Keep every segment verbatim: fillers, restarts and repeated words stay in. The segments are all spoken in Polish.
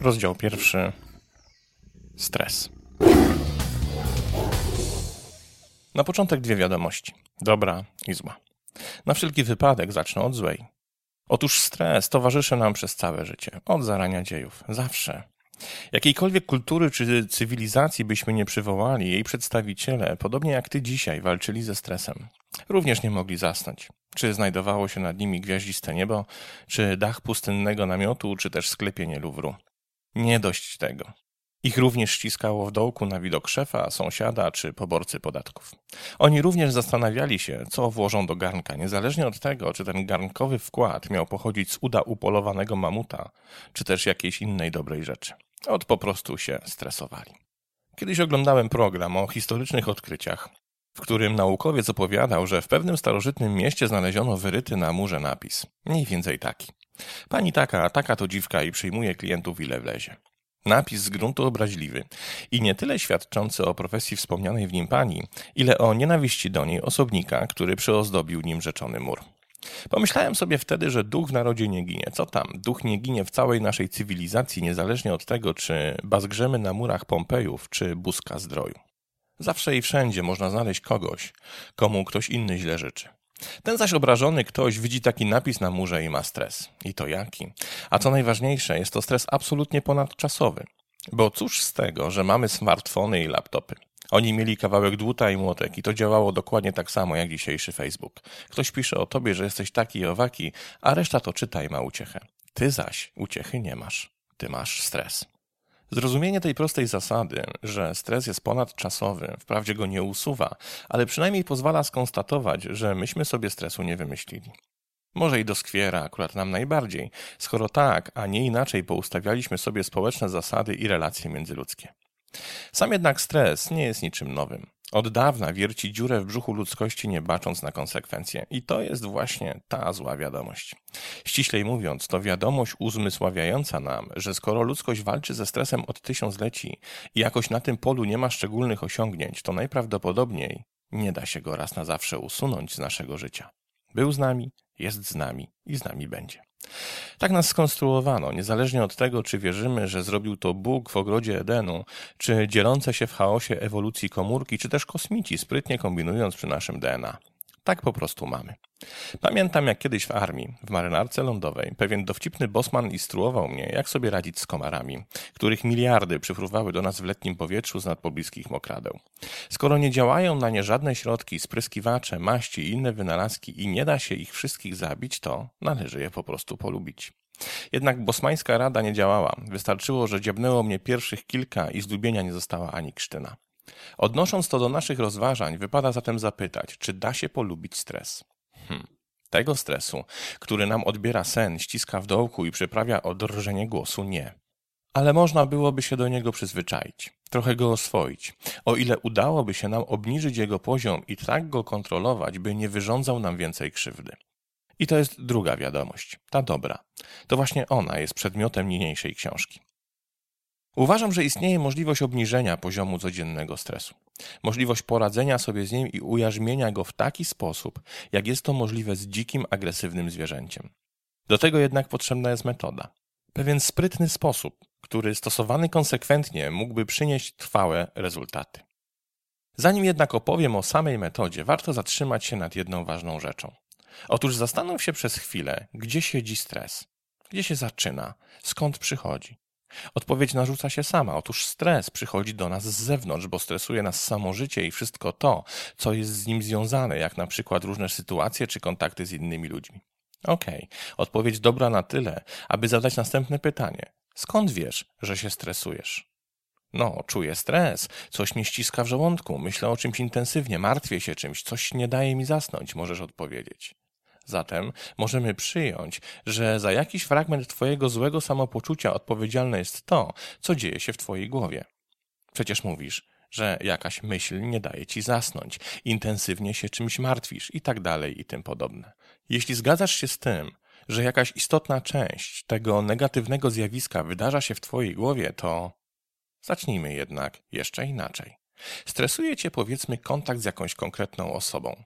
Rozdział pierwszy. Stres. Na początek dwie wiadomości. Dobra i zła. Na wszelki wypadek zacznę od złej. Otóż stres towarzyszy nam przez całe życie. Od zarania dziejów. Zawsze. Jakiejkolwiek kultury czy cywilizacji byśmy nie przywołali, jej przedstawiciele, podobnie jak ty dzisiaj, walczyli ze stresem. Również nie mogli zasnąć. Czy znajdowało się nad nimi gwiaździste niebo, czy dach pustynnego namiotu, czy też sklepienie Luwru. Nie dość tego. Ich również ściskało w dołku na widok szefa, sąsiada czy poborcy podatków. Oni również zastanawiali się, co włożą do garnka, niezależnie od tego, czy ten garnkowy wkład miał pochodzić z uda upolowanego mamuta, czy też jakiejś innej dobrej rzeczy. Od po prostu się stresowali. Kiedyś oglądałem program o historycznych odkryciach, w którym naukowiec opowiadał, że w pewnym starożytnym mieście znaleziono wyryty na murze napis. Mniej więcej taki. Pani taka, taka to dziwka i przyjmuje klientów ile wlezie. Napis z gruntu obraźliwy i nie tyle świadczący o profesji wspomnianej w nim pani, ile o nienawiści do niej osobnika, który przyozdobił nim rzeczony mur. Pomyślałem sobie wtedy, że duch w narodzie nie ginie. Co tam? Duch nie ginie w całej naszej cywilizacji, niezależnie od tego, czy bazgrzemy na murach Pompejów, czy Buzka Zdroju. Zawsze i wszędzie można znaleźć kogoś, komu ktoś inny źle życzy. Ten zaś obrażony ktoś widzi taki napis na murze i ma stres. I to jaki? A co najważniejsze, jest to stres absolutnie ponadczasowy. Bo cóż z tego, że mamy smartfony i laptopy? Oni mieli kawałek dłuta i młotek i to działało dokładnie tak samo jak dzisiejszy Facebook. Ktoś pisze o tobie, że jesteś taki i owaki, a reszta to czyta i ma uciechę. Ty zaś uciechy nie masz. Ty masz stres. Zrozumienie tej prostej zasady, że stres jest ponadczasowy, wprawdzie go nie usuwa, ale przynajmniej pozwala skonstatować, że myśmy sobie stresu nie wymyślili. Może i doskwiera akurat nam najbardziej, skoro tak, a nie inaczej poustawialiśmy sobie społeczne zasady i relacje międzyludzkie. Sam jednak stres nie jest niczym nowym. Od dawna wierci dziurę w brzuchu ludzkości, nie bacząc na konsekwencje. I to jest właśnie ta zła wiadomość. Ściślej mówiąc, to wiadomość uzmysławiająca nam, że skoro ludzkość walczy ze stresem od tysiącleci i jakoś na tym polu nie ma szczególnych osiągnięć, to najprawdopodobniej nie da się go raz na zawsze usunąć z naszego życia. Był z nami, jest z nami i z nami będzie. Tak nas skonstruowano, niezależnie od tego, czy wierzymy, że zrobił to Bóg w ogrodzie Edenu, czy dzielące się w chaosie ewolucji komórki, czy też kosmici, sprytnie kombinując przy naszym D N A. Tak po prostu mamy. Pamiętam, jak kiedyś w armii, w marynarce lądowej, pewien dowcipny bosman instruował mnie, jak sobie radzić z komarami, których miliardy przyfruwały do nas w letnim powietrzu z nad pobliskich mokradeł. Skoro nie działają na nie żadne środki, spryskiwacze, maści i inne wynalazki i nie da się ich wszystkich zabić, to należy je po prostu polubić. Jednak bosmańska rada nie działała. Wystarczyło, że dziabnęło mnie pierwszych kilka i zdubienia nie została ani krztyna. Odnosząc to do naszych rozważań, wypada zatem zapytać, czy da się polubić stres? Hmm. Tego stresu, który nam odbiera sen, ściska w dołku i przyprawia o drżenie głosu, nie. Ale można byłoby się do niego przyzwyczaić, trochę go oswoić, o ile udałoby się nam obniżyć jego poziom i tak go kontrolować, by nie wyrządzał nam więcej krzywdy. I to jest druga wiadomość, ta dobra. To właśnie ona jest przedmiotem niniejszej książki. Uważam, że istnieje możliwość obniżenia poziomu codziennego stresu. Możliwość poradzenia sobie z nim i ujarzmienia go w taki sposób, jak jest to możliwe z dzikim, agresywnym zwierzęciem. Do tego jednak potrzebna jest metoda. Pewien sprytny sposób, który stosowany konsekwentnie mógłby przynieść trwałe rezultaty. Zanim jednak opowiem o samej metodzie, warto zatrzymać się nad jedną ważną rzeczą. Otóż zastanów się przez chwilę, gdzie siedzi stres, gdzie się zaczyna, skąd przychodzi. Odpowiedź narzuca się sama. Otóż stres przychodzi do nas z zewnątrz, bo stresuje nas samo życie i wszystko to, co jest z nim związane, jak na przykład różne sytuacje czy kontakty z innymi ludźmi. Okej, okay. Odpowiedź dobra na tyle, aby zadać następne pytanie. Skąd wiesz, że się stresujesz? No, czuję stres, coś mnie ściska w żołądku, myślę o czymś intensywnie, martwię się czymś, coś nie daje mi zasnąć, możesz odpowiedzieć. Zatem możemy przyjąć, że za jakiś fragment twojego złego samopoczucia odpowiedzialne jest to, co dzieje się w twojej głowie. Przecież mówisz, że jakaś myśl nie daje ci zasnąć, intensywnie się czymś martwisz i tak dalej i tym podobne. Jeśli zgadzasz się z tym, że jakaś istotna część tego negatywnego zjawiska wydarza się w twojej głowie, to zacznijmy jednak jeszcze inaczej. Stresuje cię, powiedzmy, kontakt z jakąś konkretną osobą.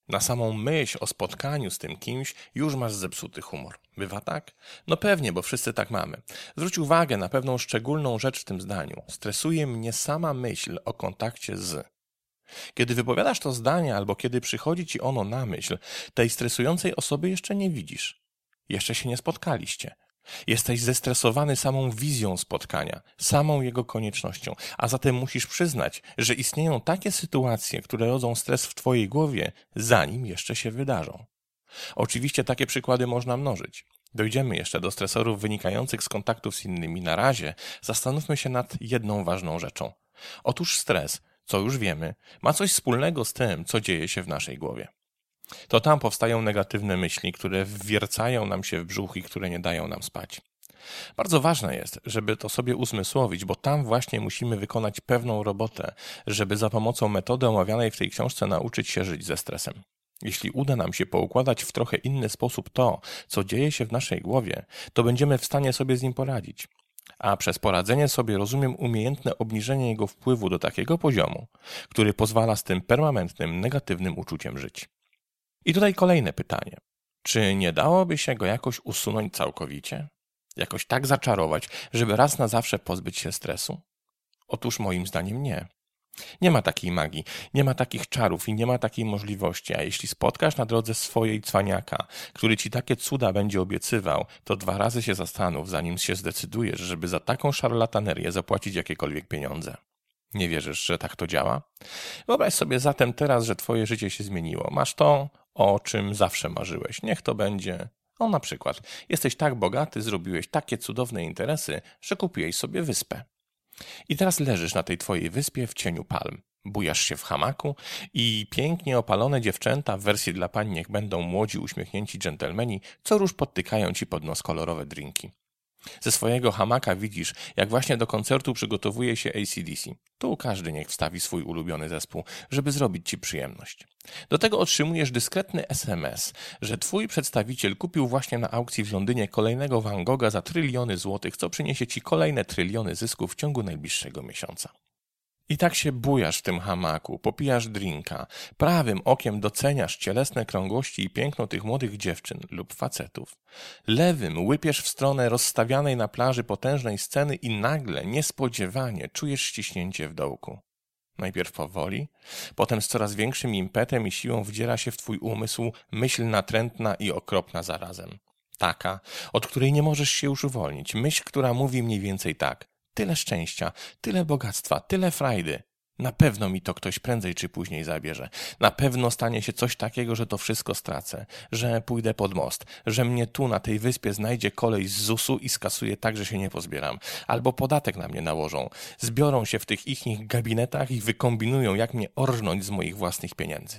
Na samą myśl o spotkaniu z tym kimś już masz zepsuty humor. Bywa tak? No pewnie, bo wszyscy tak mamy. Zwróć uwagę na pewną szczególną rzecz w tym zdaniu. Stresuje mnie sama myśl o kontakcie z. Kiedy wypowiadasz to zdanie albo kiedy przychodzi ci ono na myśl, tej stresującej osoby jeszcze nie widzisz. Jeszcze się nie spotkaliście. Jesteś zestresowany samą wizją spotkania, samą jego koniecznością, a zatem musisz przyznać, że istnieją takie sytuacje, które rodzą stres w twojej głowie, zanim jeszcze się wydarzą. Oczywiście takie przykłady można mnożyć. Dojdziemy jeszcze do stresorów wynikających z kontaktów z innymi. Na razie zastanówmy się nad jedną ważną rzeczą. Otóż stres, co już wiemy, ma coś wspólnego z tym, co dzieje się w naszej głowie. To tam powstają negatywne myśli, które wwiercają nam się w brzuch i które nie dają nam spać. Bardzo ważne jest, żeby to sobie uzmysłowić, bo tam właśnie musimy wykonać pewną robotę, żeby za pomocą metody omawianej w tej książce nauczyć się żyć ze stresem. Jeśli uda nam się poukładać w trochę inny sposób to, co dzieje się w naszej głowie, to będziemy w stanie sobie z nim poradzić. A przez poradzenie sobie rozumiem umiejętne obniżenie jego wpływu do takiego poziomu, który pozwala z tym permanentnym, negatywnym uczuciem żyć. I tutaj kolejne pytanie. Czy nie dałoby się go jakoś usunąć całkowicie? Jakoś tak zaczarować, żeby raz na zawsze pozbyć się stresu? Otóż moim zdaniem nie. Nie ma takiej magii, nie ma takich czarów i nie ma takiej możliwości, a jeśli spotkasz na drodze swojej cwaniaka, który ci takie cuda będzie obiecywał, to dwa razy się zastanów, zanim się zdecydujesz, żeby za taką szarlatanerię zapłacić jakiekolwiek pieniądze. Nie wierzysz, że tak to działa? Wyobraź sobie zatem teraz, że twoje życie się zmieniło. Masz to, o czym zawsze marzyłeś. Niech to będzie... O, na przykład, jesteś tak bogaty, zrobiłeś takie cudowne interesy, że kupiłeś sobie wyspę. I teraz leżysz na tej twojej wyspie w cieniu palm. Bujasz się w hamaku i pięknie opalone dziewczęta w wersji dla pań niech będą młodzi, uśmiechnięci dżentelmeni, co róż podtykają ci pod nos kolorowe drinki. Ze swojego hamaka widzisz, jak właśnie do koncertu przygotowuje się A C D C. Tu każdy niech wstawi swój ulubiony zespół, żeby zrobić ci przyjemność. Do tego otrzymujesz dyskretny S M S, że twój przedstawiciel kupił właśnie na aukcji w Londynie kolejnego Van Gogha za tryliony złotych, co przyniesie ci kolejne tryliony zysków w ciągu najbliższego miesiąca. I tak się bujasz w tym hamaku, popijasz drinka, prawym okiem doceniasz cielesne krągłości i piękno tych młodych dziewczyn lub facetów. Lewym łypiesz w stronę rozstawianej na plaży potężnej sceny i nagle, niespodziewanie, czujesz ściśnięcie w dołku. Najpierw powoli, potem z coraz większym impetem i siłą wdziera się w twój umysł myśl natrętna i okropna zarazem. Taka, od której nie możesz się już uwolnić. Myśl, która mówi mniej więcej tak. Tyle szczęścia, tyle bogactwa, tyle frajdy. Na pewno mi to ktoś prędzej czy później zabierze. Na pewno stanie się coś takiego, że to wszystko stracę. Że pójdę pod most. Że mnie tu na tej wyspie znajdzie kolej z zusu i skasuje tak, że się nie pozbieram. Albo podatek na mnie nałożą. Zbiorą się w tych ich gabinetach i wykombinują, jak mnie orżnąć z moich własnych pieniędzy.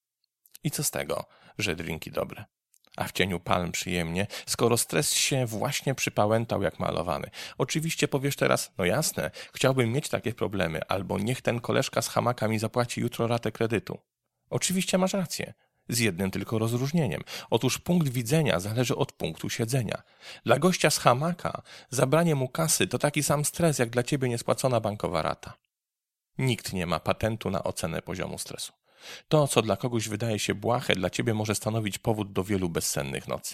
I co z tego, że drinki dobre? A w cieniu palm przyjemnie, skoro stres się właśnie przypałętał jak malowany. Oczywiście powiesz teraz, no jasne, chciałbym mieć takie problemy, albo niech ten koleżka z hamaka mi zapłaci jutro ratę kredytu. Oczywiście masz rację, z jednym tylko rozróżnieniem. Otóż punkt widzenia zależy od punktu siedzenia. Dla gościa z hamaka zabranie mu kasy to taki sam stres, jak dla ciebie niespłacona bankowa rata. Nikt nie ma patentu na ocenę poziomu stresu. To, co dla kogoś wydaje się błahe, dla ciebie może stanowić powód do wielu bezsennych nocy.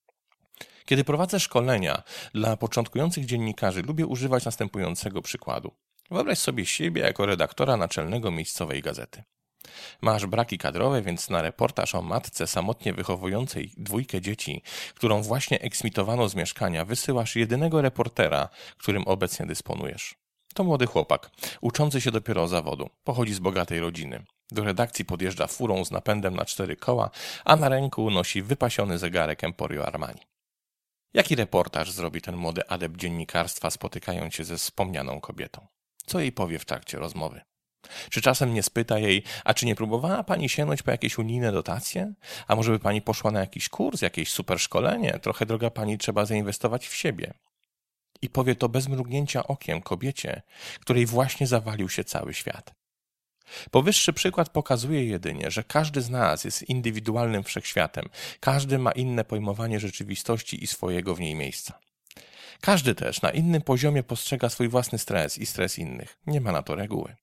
Kiedy prowadzę szkolenia dla początkujących dziennikarzy, lubię używać następującego przykładu. Wyobraź sobie siebie jako redaktora naczelnego miejscowej gazety. Masz braki kadrowe, więc na reportaż o matce samotnie wychowującej dwójkę dzieci, którą właśnie eksmitowano z mieszkania, wysyłasz jedynego reportera, którym obecnie dysponujesz. To młody chłopak, uczący się dopiero zawodu, pochodzi z bogatej rodziny. Do redakcji podjeżdża furą z napędem na cztery koła, a na ręku nosi wypasiony zegarek Emporio Armani. Jaki reportaż zrobi ten młody adept dziennikarstwa, spotykając się ze wspomnianą kobietą? Co jej powie w trakcie rozmowy? Czy czasem nie spyta jej, a czy nie próbowała pani sięgnąć po jakieś unijne dotacje? A może by pani poszła na jakiś kurs, jakieś super szkolenie? Trochę, droga pani, trzeba zainwestować w siebie. I powie to bez mrugnięcia okiem kobiecie, której właśnie zawalił się cały świat. Powyższy przykład pokazuje jedynie, że każdy z nas jest indywidualnym wszechświatem. Każdy ma inne pojmowanie rzeczywistości i swojego w niej miejsca. Każdy też na innym poziomie postrzega swój własny stres i stres innych. Nie ma na to reguły.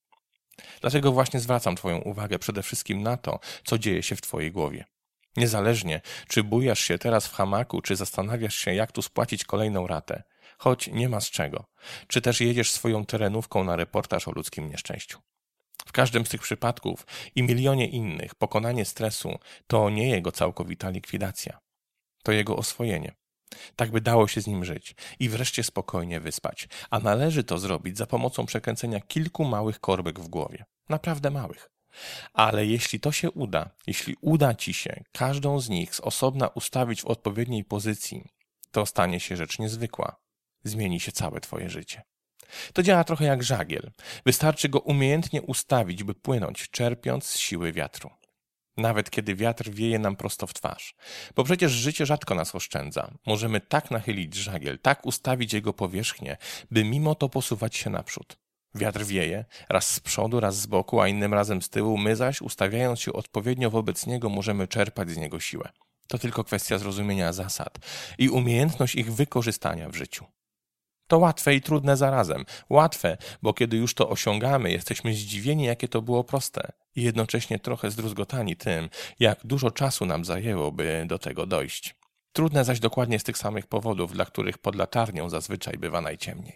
Dlatego właśnie zwracam Twoją uwagę przede wszystkim na to, co dzieje się w Twojej głowie. Niezależnie, czy bujasz się teraz w hamaku, czy zastanawiasz się, jak tu spłacić kolejną ratę, choć nie ma z czego, czy też jedziesz swoją terenówką na reportaż o ludzkim nieszczęściu. W każdym z tych przypadków i milionie innych pokonanie stresu to nie jego całkowita likwidacja. To jego oswojenie. Tak by dało się z nim żyć i wreszcie spokojnie wyspać. A należy to zrobić za pomocą przekręcenia kilku małych korbek w głowie. Naprawdę małych. Ale jeśli to się uda, jeśli uda Ci się każdą z nich z osobna ustawić w odpowiedniej pozycji, to stanie się rzecz niezwykła. Zmieni się całe Twoje życie. To działa trochę jak żagiel. Wystarczy go umiejętnie ustawić, by płynąć, czerpiąc z siły wiatru. Nawet kiedy wiatr wieje nam prosto w twarz. Bo przecież życie rzadko nas oszczędza. Możemy tak nachylić żagiel, tak ustawić jego powierzchnię, by mimo to posuwać się naprzód. Wiatr wieje, raz z przodu, raz z boku, a innym razem z tyłu, my zaś, ustawiając się odpowiednio wobec niego, możemy czerpać z niego siłę. To tylko kwestia zrozumienia zasad i umiejętność ich wykorzystania w życiu. To łatwe i trudne zarazem. Łatwe, bo kiedy już to osiągamy, jesteśmy zdziwieni, jakie to było proste i jednocześnie trochę zdruzgotani tym, jak dużo czasu nam zajęło, by do tego dojść. Trudne zaś dokładnie z tych samych powodów, dla których pod latarnią zazwyczaj bywa najciemniej.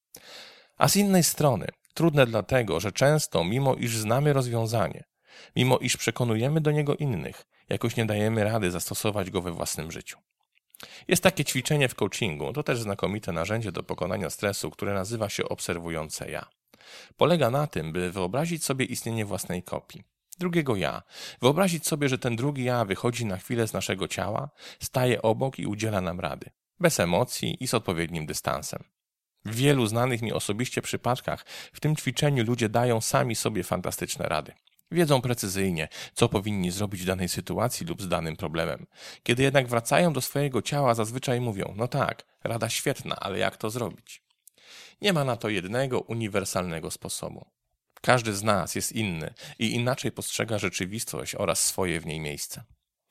A z innej strony, trudne dlatego, że często, mimo iż znamy rozwiązanie, mimo iż przekonujemy do niego innych, jakoś nie dajemy rady zastosować go we własnym życiu. Jest takie ćwiczenie w coachingu, to też znakomite narzędzie do pokonania stresu, które nazywa się obserwujące ja. Polega na tym, by wyobrazić sobie istnienie własnej kopii, drugiego ja. Wyobrazić sobie, że ten drugi ja wychodzi na chwilę z naszego ciała, staje obok i udziela nam rady. Bez emocji i z odpowiednim dystansem. W wielu znanych mi osobiście przypadkach w tym ćwiczeniu ludzie dają sami sobie fantastyczne rady. Wiedzą precyzyjnie, co powinni zrobić w danej sytuacji lub z danym problemem. Kiedy jednak wracają do swojego ciała, zazwyczaj mówią, no tak, rada świetna, ale jak to zrobić? Nie ma na to jednego, uniwersalnego sposobu. Każdy z nas jest inny i inaczej postrzega rzeczywistość oraz swoje w niej miejsce.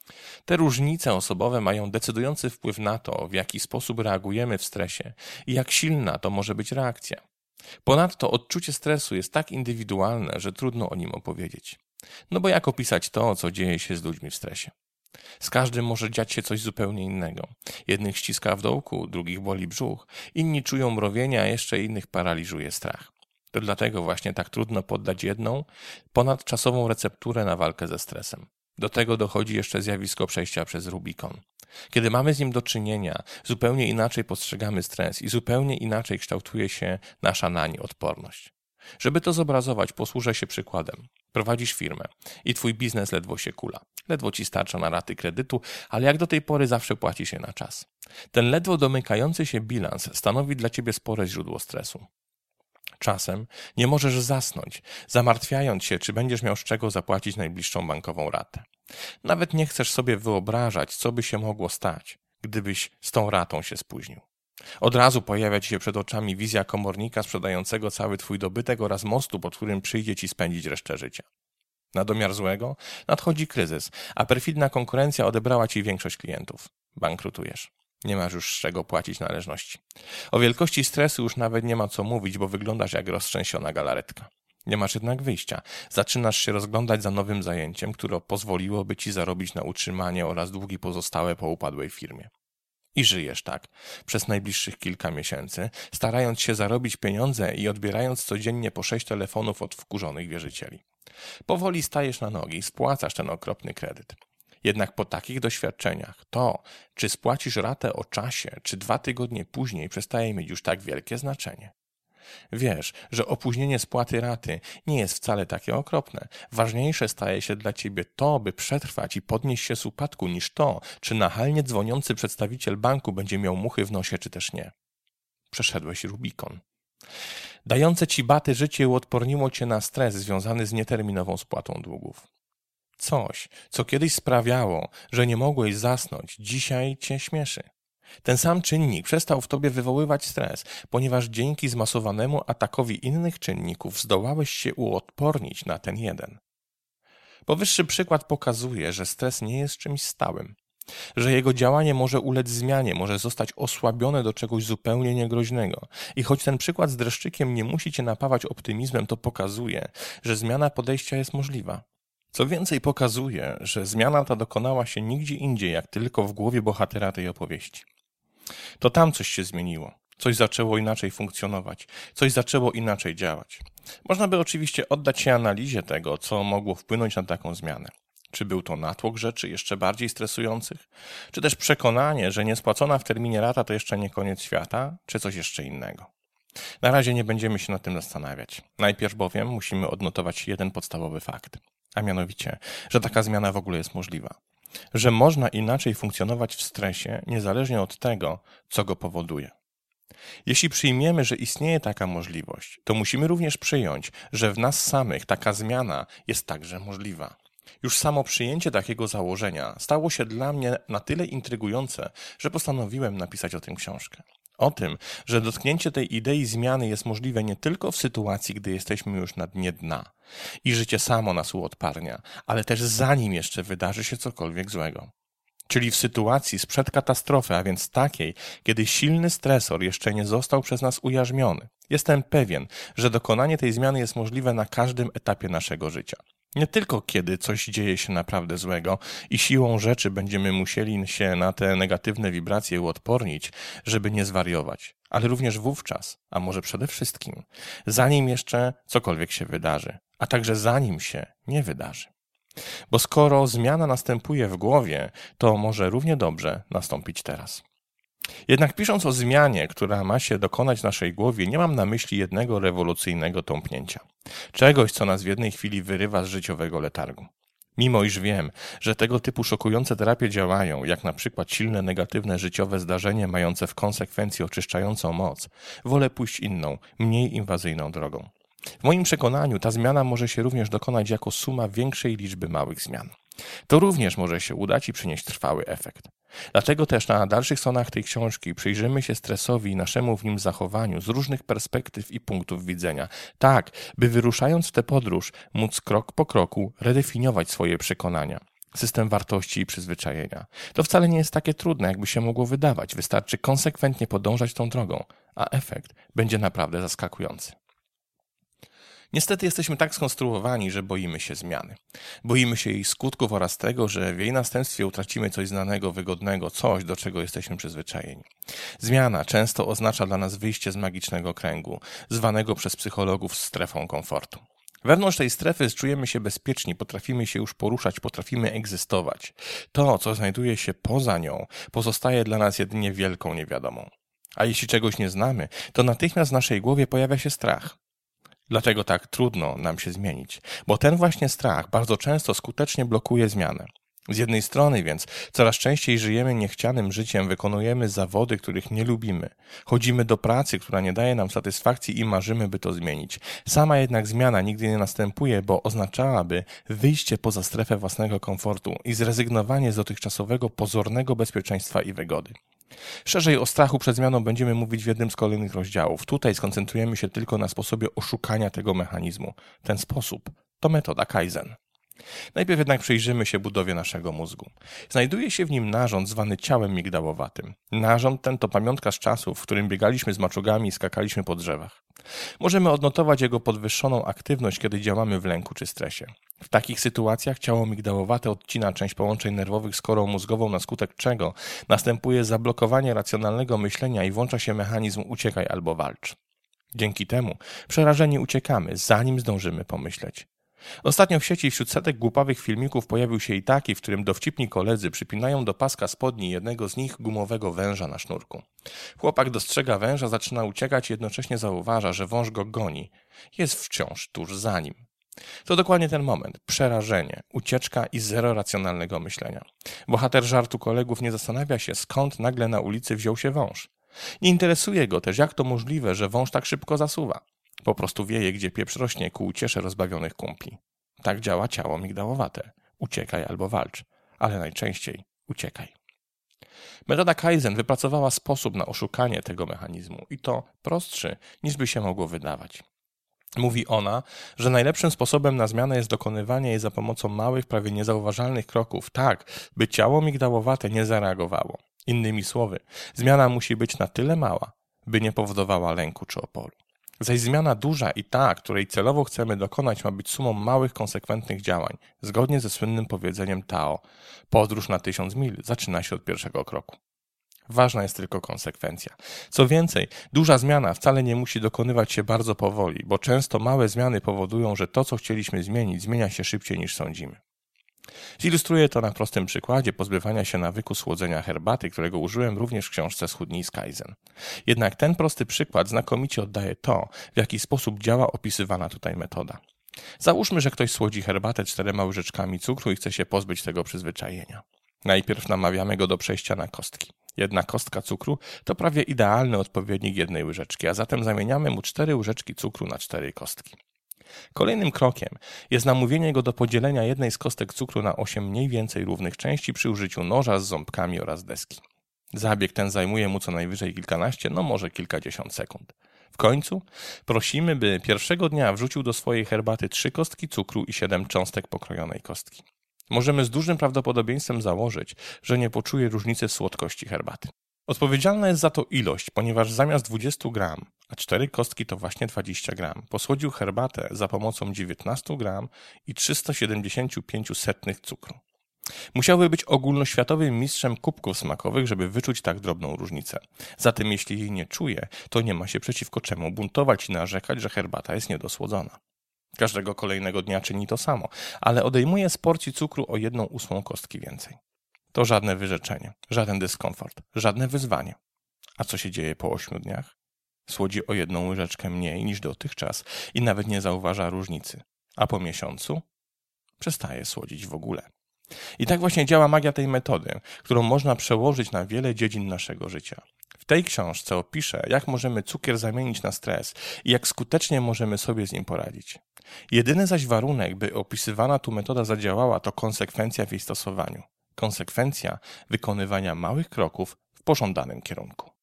Te różnice osobowe mają decydujący wpływ na to, w jaki sposób reagujemy w stresie i jak silna to może być reakcja. Ponadto odczucie stresu jest tak indywidualne, że trudno o nim opowiedzieć. No bo jak opisać to, co dzieje się z ludźmi w stresie? Z każdym może dziać się coś zupełnie innego. Jednych ściska w dołku, drugich boli brzuch, inni czują mrowienia, a jeszcze innych paraliżuje strach. To dlatego właśnie tak trudno poddać jedną, ponadczasową recepturę na walkę ze stresem. Do tego dochodzi jeszcze zjawisko przejścia przez Rubikon. Kiedy mamy z nim do czynienia, zupełnie inaczej postrzegamy stres i zupełnie inaczej kształtuje się nasza nań odporność. Żeby to zobrazować, posłużę się przykładem. Prowadzisz firmę i twój biznes ledwo się kula. Ledwo ci starcza na raty kredytu, ale jak do tej pory zawsze płacisz je na czas. Ten ledwo domykający się bilans stanowi dla ciebie spore źródło stresu. Czasem nie możesz zasnąć, zamartwiając się, czy będziesz miał z czego zapłacić najbliższą bankową ratę. Nawet nie chcesz sobie wyobrażać, co by się mogło stać, gdybyś z tą ratą się spóźnił. Od razu pojawia ci się przed oczami wizja komornika sprzedającego cały twój dobytek oraz mostu, pod którym przyjdzie ci spędzić resztę życia. Na domiar złego nadchodzi kryzys, a perfidna konkurencja odebrała ci większość klientów. Bankrutujesz. Nie masz już z czego płacić należności. O wielkości stresu już nawet nie ma co mówić, bo wyglądasz jak roztrzęsiona galaretka. Nie masz jednak wyjścia. Zaczynasz się rozglądać za nowym zajęciem, które pozwoliłoby ci zarobić na utrzymanie oraz długi pozostałe po upadłej firmie. I żyjesz tak przez najbliższych kilka miesięcy, starając się zarobić pieniądze i odbierając codziennie po sześć telefonów od wkurzonych wierzycieli. Powoli stajesz na nogi i spłacasz ten okropny kredyt. Jednak po takich doświadczeniach to, czy spłacisz ratę o czasie, czy dwa tygodnie później, przestaje mieć już tak wielkie znaczenie. Wiesz, że opóźnienie spłaty raty nie jest wcale takie okropne. Ważniejsze staje się dla ciebie to, by przetrwać i podnieść się z upadku, niż to, czy nachalnie dzwoniący przedstawiciel banku będzie miał muchy w nosie, czy też nie. Przeszedłeś Rubikon. Dające ci baty życie uodporniło cię na stres związany z nieterminową spłatą długów. Coś, co kiedyś sprawiało, że nie mogłeś zasnąć, dzisiaj cię śmieszy. Ten sam czynnik przestał w tobie wywoływać stres, ponieważ dzięki zmasowanemu atakowi innych czynników zdołałeś się uodpornić na ten jeden. Powyższy przykład pokazuje, że stres nie jest czymś stałym. że jego działanie może ulec zmianie, może zostać osłabione do czegoś zupełnie niegroźnego. I choć ten przykład z dreszczykiem nie musi cię napawać optymizmem, to pokazuje, że zmiana podejścia jest możliwa. Co więcej, pokazuje, że zmiana ta dokonała się nigdzie indziej, jak tylko w głowie bohatera tej opowieści. To tam coś się zmieniło, coś zaczęło inaczej funkcjonować, coś zaczęło inaczej działać. Można by oczywiście oddać się analizie tego, co mogło wpłynąć na taką zmianę. Czy był to natłok rzeczy jeszcze bardziej stresujących? Czy też przekonanie, że niespłacona w terminie rata to jeszcze nie koniec świata? Czy coś jeszcze innego? Na razie nie będziemy się nad tym zastanawiać. Najpierw bowiem musimy odnotować jeden podstawowy fakt. A mianowicie, że taka zmiana w ogóle jest możliwa. Że można inaczej funkcjonować w stresie, niezależnie od tego, co go powoduje. Jeśli przyjmiemy, że istnieje taka możliwość, to musimy również przyjąć, że w nas samych taka zmiana jest także możliwa. Już samo przyjęcie takiego założenia stało się dla mnie na tyle intrygujące, że postanowiłem napisać o tym książkę. O tym, że dotknięcie tej idei zmiany jest możliwe nie tylko w sytuacji, gdy jesteśmy już na dnie dna i życie samo nas uodparnia, ale też zanim jeszcze wydarzy się cokolwiek złego. Czyli w sytuacji sprzed katastrofy, a więc takiej, kiedy silny stresor jeszcze nie został przez nas ujarzmiony. Jestem pewien, że dokonanie tej zmiany jest możliwe na każdym etapie naszego życia. Nie tylko kiedy coś dzieje się naprawdę złego i siłą rzeczy będziemy musieli się na te negatywne wibracje uodpornić, żeby nie zwariować, ale również wówczas, a może przede wszystkim, zanim jeszcze cokolwiek się wydarzy, a także zanim się nie wydarzy. Bo skoro zmiana następuje w głowie, to może równie dobrze nastąpić teraz. Jednak pisząc o zmianie, która ma się dokonać w naszej głowie, nie mam na myśli jednego rewolucyjnego tąpnięcia. Czegoś, co nas w jednej chwili wyrywa z życiowego letargu. Mimo iż wiem, że tego typu szokujące terapie działają, jak na przykład silne negatywne życiowe zdarzenie mające w konsekwencji oczyszczającą moc, wolę pójść inną, mniej inwazyjną drogą. W moim przekonaniu ta zmiana może się również dokonać jako suma większej liczby małych zmian. To również może się udać i przynieść trwały efekt. Dlatego też na dalszych stronach tej książki przyjrzymy się stresowi i naszemu w nim zachowaniu z różnych perspektyw i punktów widzenia, tak by wyruszając w tę podróż móc krok po kroku redefiniować swoje przekonania, system wartości i przyzwyczajenia. To wcale nie jest takie trudne, jakby się mogło wydawać. Wystarczy konsekwentnie podążać tą drogą, a efekt będzie naprawdę zaskakujący. Niestety jesteśmy tak skonstruowani, że boimy się zmiany. Boimy się jej skutków oraz tego, że w jej następstwie utracimy coś znanego, wygodnego, coś, do czego jesteśmy przyzwyczajeni. Zmiana często oznacza dla nas wyjście z magicznego kręgu, zwanego przez psychologów strefą komfortu. Wewnątrz tej strefy czujemy się bezpieczni, potrafimy się już poruszać, potrafimy egzystować. To, co znajduje się poza nią, pozostaje dla nas jedynie wielką niewiadomą. A jeśli czegoś nie znamy, to natychmiast w naszej głowie pojawia się strach. Dlaczego tak trudno nam się zmienić? Bo ten właśnie strach bardzo często skutecznie blokuje zmianę. Z jednej strony więc coraz częściej żyjemy niechcianym życiem, wykonujemy zawody, których nie lubimy. Chodzimy do pracy, która nie daje nam satysfakcji i marzymy, by to zmienić. Sama jednak zmiana nigdy nie następuje, bo oznaczałaby wyjście poza strefę własnego komfortu i zrezygnowanie z dotychczasowego pozornego bezpieczeństwa i wygody. Szerzej o strachu przed zmianą będziemy mówić w jednym z kolejnych rozdziałów. Tutaj skoncentrujemy się tylko na sposobie oszukania tego mechanizmu. Ten sposób to metoda Kaizen. Najpierw jednak przyjrzymy się budowie naszego mózgu. Znajduje się w nim narząd zwany ciałem migdałowatym. Narząd ten to pamiątka z czasów, w którym biegaliśmy z maczugami i skakaliśmy po drzewach. Możemy odnotować jego podwyższoną aktywność, kiedy działamy w lęku czy stresie. W takich sytuacjach ciało migdałowate odcina część połączeń nerwowych z korą mózgową, na skutek czego następuje zablokowanie racjonalnego myślenia i włącza się mechanizm uciekaj albo walcz. Dzięki temu przerażeni uciekamy, zanim zdążymy pomyśleć. Ostatnio w sieci wśród setek głupawych filmików pojawił się i taki, w którym dowcipni koledzy przypinają do paska spodni jednego z nich gumowego węża na sznurku. Chłopak dostrzega węża, zaczyna uciekać i jednocześnie zauważa, że wąż go goni. Jest wciąż tuż za nim. To dokładnie ten moment. Przerażenie, ucieczka i zero racjonalnego myślenia. Bohater żartu kolegów nie zastanawia się, skąd nagle na ulicy wziął się wąż. Nie interesuje go też, jak to możliwe, że wąż tak szybko zasuwa. Po prostu wieje, gdzie pieprz rośnie ku uciesze rozbawionych kumpli. Tak działa ciało migdałowate. Uciekaj albo walcz, ale najczęściej uciekaj. Metoda Kaizen wypracowała sposób na oszukanie tego mechanizmu i to prostszy, niż by się mogło wydawać. Mówi ona, że najlepszym sposobem na zmianę jest dokonywanie jej za pomocą małych, prawie niezauważalnych kroków, tak, by ciało migdałowate nie zareagowało. Innymi słowy, zmiana musi być na tyle mała, by nie powodowała lęku czy oporu. Zaś zmiana duża i ta, której celowo chcemy dokonać, ma być sumą małych, konsekwentnych działań, zgodnie ze słynnym powiedzeniem Tao. Podróż na tysiąc mil zaczyna się od pierwszego kroku. Ważna jest tylko konsekwencja. Co więcej, duża zmiana wcale nie musi dokonywać się bardzo powoli, bo często małe zmiany powodują, że to, co chcieliśmy zmienić, zmienia się szybciej niż sądzimy. Zilustruję to na prostym przykładzie pozbywania się nawyku słodzenia herbaty, którego użyłem również w książce Schudnij z Kaizen. Jednak ten prosty przykład znakomicie oddaje to, w jaki sposób działa opisywana tutaj metoda. Załóżmy, że ktoś słodzi herbatę czterema łyżeczkami cukru i chce się pozbyć tego przyzwyczajenia. Najpierw namawiamy go do przejścia na kostki. Jedna kostka cukru to prawie idealny odpowiednik jednej łyżeczki, a zatem zamieniamy mu cztery łyżeczki cukru na cztery kostki. Kolejnym krokiem jest namówienie go do podzielenia jednej z kostek cukru na osiem mniej więcej równych części przy użyciu noża z ząbkami oraz deski. Zabieg ten zajmuje mu co najwyżej kilkanaście, no może kilkadziesiąt sekund. W końcu prosimy, by pierwszego dnia wrzucił do swojej herbaty trzy kostki cukru i siedem cząstek pokrojonej kostki. Możemy z dużym prawdopodobieństwem założyć, że nie poczuje różnicy w słodkości herbaty. Odpowiedzialna jest za to ilość, ponieważ zamiast dwudziestu gram, a cztery kostki to właśnie dwadzieścia gram, posłodził herbatę za pomocą dziewiętnastu gram i trzysta siedemdziesiąt pięć setnych cukru. Musiałby być ogólnoświatowym mistrzem kubków smakowych, żeby wyczuć tak drobną różnicę. Zatem jeśli jej nie czuje, to nie ma się przeciwko czemu buntować i narzekać, że herbata jest niedosłodzona. Każdego kolejnego dnia czyni to samo, ale odejmuje z porcji cukru o jedną ósmą kostki więcej. To żadne wyrzeczenie, żaden dyskomfort, żadne wyzwanie. A co się dzieje po ośmiu dniach? Słodzi o jedną łyżeczkę mniej niż dotychczas i nawet nie zauważa różnicy. A po miesiącu przestaje słodzić w ogóle. I tak właśnie działa magia tej metody, którą można przełożyć na wiele dziedzin naszego życia. W tej książce opiszę, jak możemy cukier zamienić na stres i jak skutecznie możemy sobie z nim poradzić. Jedyny zaś warunek, by opisywana tu metoda zadziałała, to konsekwencja w jej stosowaniu. Konsekwencja wykonywania małych kroków w pożądanym kierunku.